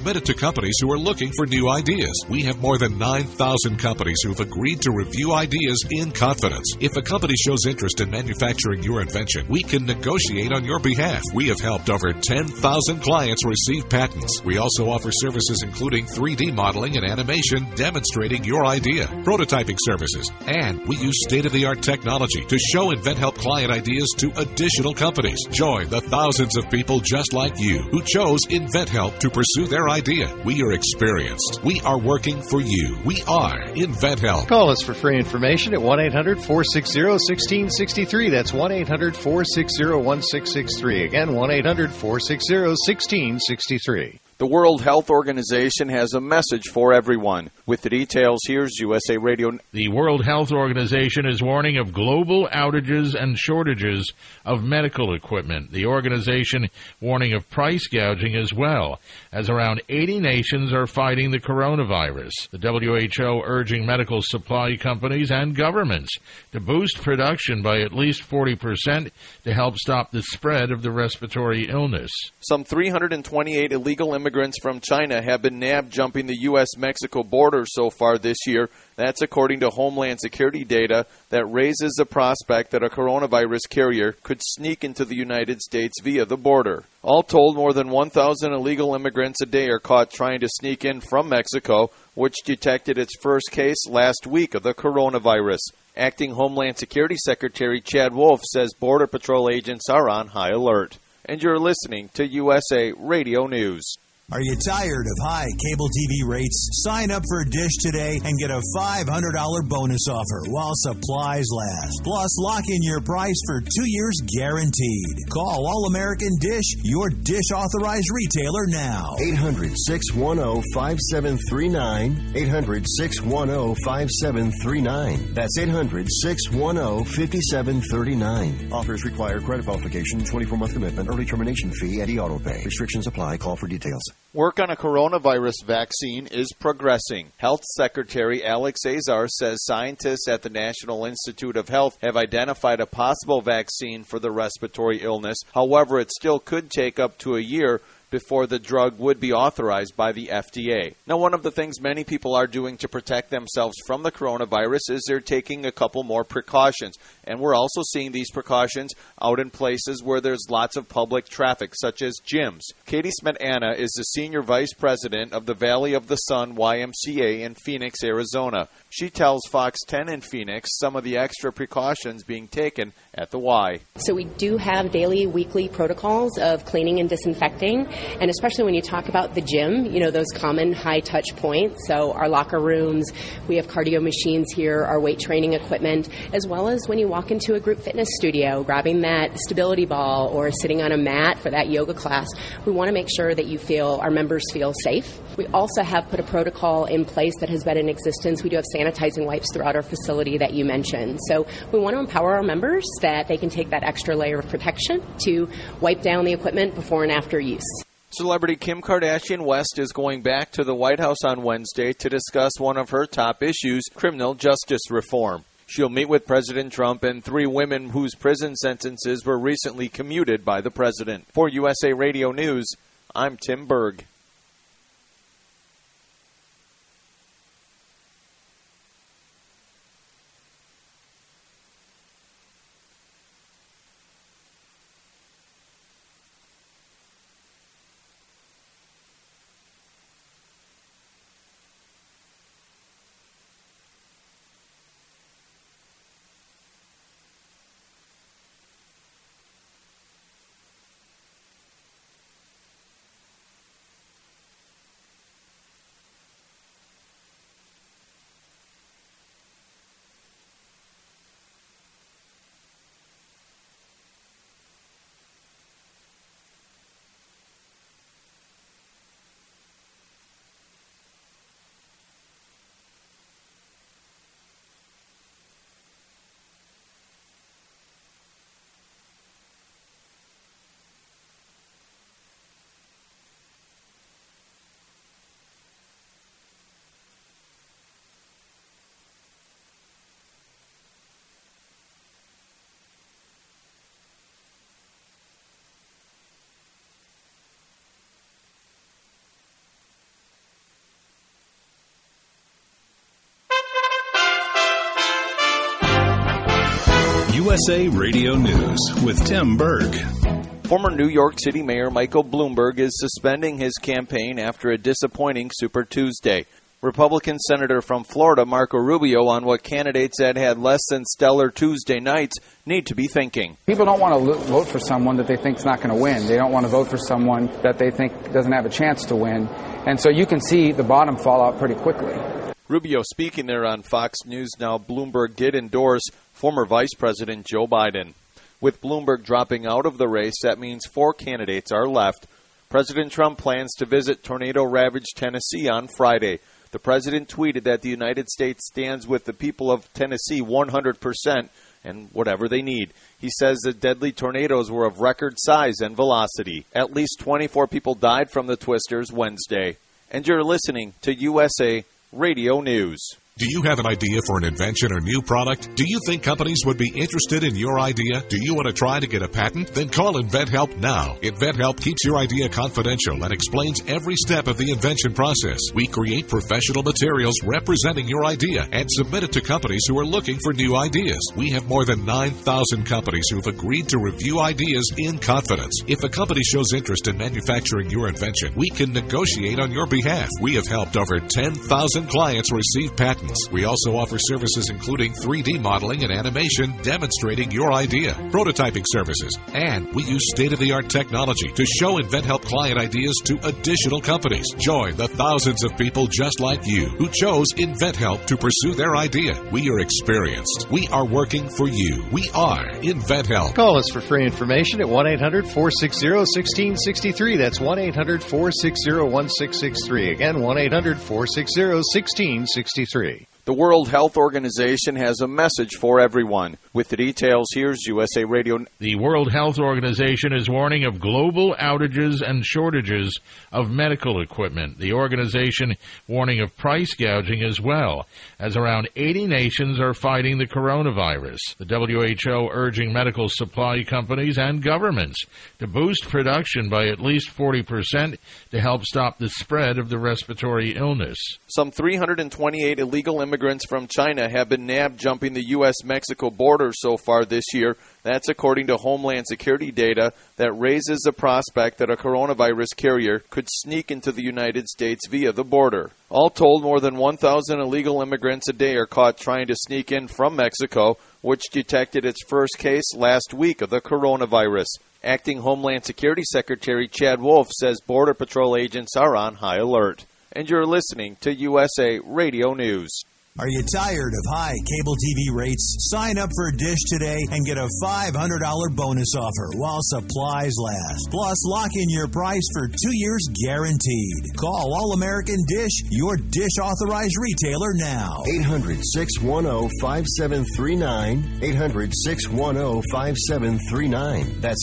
committed to companies who are looking for new ideas. We have more than 9,000 companies who've agreed to review ideas in confidence. If a company shows interest in manufacturing your invention, we can negotiate on your behalf. We have helped over 10,000 clients receive patents. We also offer services including 3D modeling and animation demonstrating your idea, prototyping services, and we use state-of-the-art technology to show InventHelp client ideas to additional companies. Join the thousands of people just like you who chose InventHelp to pursue their idea. We are experienced. We are working for you. We are InventHelp. Call us for free information at 1-800-460-1663. That's 1-800-460-1663. Again, 1-800-460-1663. The World Health Organization has a message for everyone. With the details, here's USA Radio. The World Health Organization is warning of global outages and shortages of medical equipment. The organization warning of price gouging as well, as around 80 nations are fighting the coronavirus. The WHO urging medical supply companies and governments to boost production by at least 40% to help stop the spread of the respiratory illness. Some 328 illegal immigrants from China have been nabbed jumping the U.S.-Mexico border so far this year. That's according to Homeland Security data that raises the prospect that a coronavirus carrier could sneak into the United States via the border. All told, more than 1,000 illegal immigrants a day are caught trying to sneak in from Mexico, which detected its first case last week of the coronavirus. Acting Homeland Security Secretary Chad Wolf says Border Patrol agents are on high alert. And you're listening to USA Radio News. Are you tired of high cable TV rates? Sign up for Dish today and get a $500 bonus offer while supplies last. Plus, lock in your price for 2 years guaranteed. Call All-American Dish, your Dish authorized retailer now. 800-610-5739. 800-610-5739. That's 800-610-5739. Offers require credit qualification, 24-month commitment, early termination fee, and auto pay. Restrictions apply. Call for details. Work on a coronavirus vaccine is progressing. Health Secretary Alex Azar says scientists at the National Institute of Health have identified a possible vaccine for the respiratory illness. However, it still could take up to a year before the drug would be authorized by the FDA. Now, one of the things many people are doing to protect themselves from the coronavirus is they're taking a couple more precautions. And we're also seeing these precautions out in places where there's lots of public traffic, such as gyms. Katie Smetana is the Senior Vice President of the Valley of the Sun YMCA in Phoenix, Arizona. She tells Fox 10 in Phoenix some of the extra precautions being taken at the Y. So we do have daily, weekly protocols of cleaning and disinfecting, and especially when you talk about the gym, you know, those common high-touch points. So our locker rooms, we have cardio machines here, our weight training equipment, as well as when you walk into a group fitness studio, grabbing that stability ball or sitting on a mat for that yoga class. We want to make sure that our members feel safe. We also have put a protocol in place that has been in existence. We do have sanitizing wipes throughout our facility that you mentioned. So we want to empower our members that they can take that extra layer of protection to wipe down the equipment before and after use. Celebrity Kim Kardashian West is going back to the White House on Wednesday to discuss one of her top issues, criminal justice reform. She'll meet with President Trump and 3 women whose prison sentences were recently commuted by the president. For USA Radio News, I'm Tim Berg. USA Radio News with Tim Berg. Former New York City Mayor Michael Bloomberg is suspending his campaign after a disappointing Super Tuesday. Republican Senator from Florida Marco Rubio on what candidates that had less than stellar Tuesday nights need to be thinking. People don't want to vote for someone that they think is not going to win. They don't want to vote for someone that they think doesn't have a chance to win. And so you can see the bottom fall out pretty quickly. Rubio speaking there on Fox News Now. Bloomberg did endorse former Vice President Joe Biden. With Bloomberg dropping out of the race, that means 4 candidates are left. President Trump plans to visit tornado-ravaged Tennessee on Friday. The president tweeted that the United States stands with the people of Tennessee 100% and whatever they need. He says the deadly tornadoes were of record size and velocity. At least 24 people died from the twisters Wednesday. And you're listening to USA Radio News. Do you have an idea for an invention or new product? Do you think companies would be interested in your idea? Do you want to try to get a patent? Then call InventHelp now. InventHelp keeps your idea confidential and explains every step of the invention process. We create professional materials representing your idea and submit it to companies who are looking for new ideas. We have more than 9,000 companies who've agreed to review ideas in confidence. If a company shows interest in manufacturing your invention, we can negotiate on your behalf. We have helped over 10,000 clients receive patents. We also offer services including 3D modeling and animation demonstrating your idea, prototyping services, and we use state-of-the-art technology to show InventHelp client ideas to additional companies. Join the thousands of people just like you who chose InventHelp to pursue their idea. We are experienced. We are working for you. We are InventHelp. Call us for free information at 1-800-460-1663. That's 1-800-460-1663. Again, 1-800-460-1663. The World Health Organization has a message for everyone. With the details, here's USA Radio. The World Health Organization is warning of global outages and shortages of medical equipment. The organization warning of price gouging as well, as around 80 nations are fighting the coronavirus. The WHO urging medical supply companies and governments to boost production by at least 40% to help stop the spread of the respiratory illness. Some 328 illegal immigrants from China have been nabbed jumping the U.S.-Mexico border so far this year. That's according to Homeland Security data that raises the prospect that a coronavirus carrier could sneak into the United States via the border. All told, more than 1,000 illegal immigrants a day are caught trying to sneak in from Mexico, which detected its first case last week of the coronavirus. Acting Homeland Security Secretary Chad Wolf says Border Patrol agents are on high alert. And you're listening to USA Radio News. Are you tired of high cable TV rates? Sign up for Dish today and get a $500 bonus offer while supplies last. Plus, lock in your price for 2 years guaranteed. Call All-American Dish, your Dish authorized retailer now. 800-610-5739. 800-610-5739. That's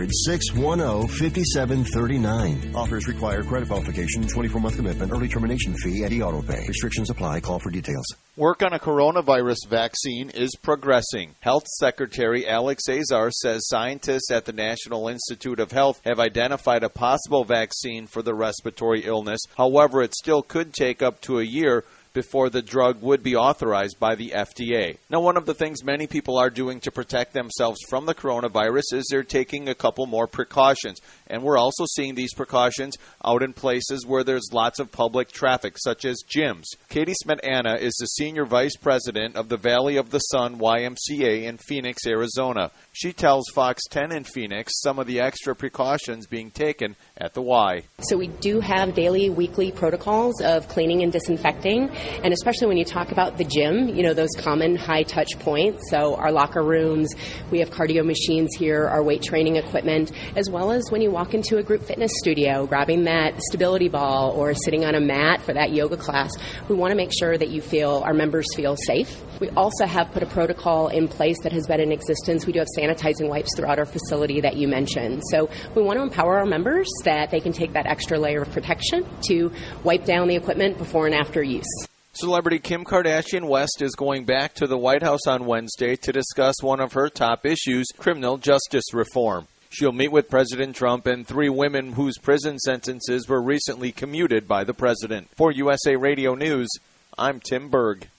800-610-5739. Offers require credit qualification, 24-month commitment, early termination fee, and auto pay. Restrictions apply. Call for details. Work on a coronavirus vaccine is progressing. Health Secretary Alex Azar says scientists at the National Institute of Health have identified a possible vaccine for the respiratory illness. However, it still could take up to a year before the drug would be authorized by the FDA. Now, one of the things many people are doing to protect themselves from the coronavirus is they're taking a couple more precautions. And we're also seeing these precautions out in places where there's lots of public traffic, such as gyms. Katie Smetana is the Senior Vice President of the Valley of the Sun YMCA in Phoenix, Arizona. She tells Fox 10 in Phoenix some of the extra precautions being taken at the Y. So we do have daily, weekly protocols of cleaning and disinfecting, and especially when you talk about the gym, you know, those common high touch points. So our locker rooms, we have cardio machines here, our weight training equipment, as well as when you walk into a group fitness studio, grabbing that stability ball or sitting on a mat for that yoga class. We want to make sure that our members feel safe. We also have put a protocol in place that has been in existence. We do have sanitizing wipes throughout our facility that you mentioned. So we want to empower our members that they can take that extra layer of protection to wipe down the equipment before and after use. Celebrity Kim Kardashian West is going back to the White House on Wednesday to discuss one of her top issues, criminal justice reform. She'll meet with President Trump and 3 women whose prison sentences were recently commuted by the president. For USA Radio News, I'm Tim Berg.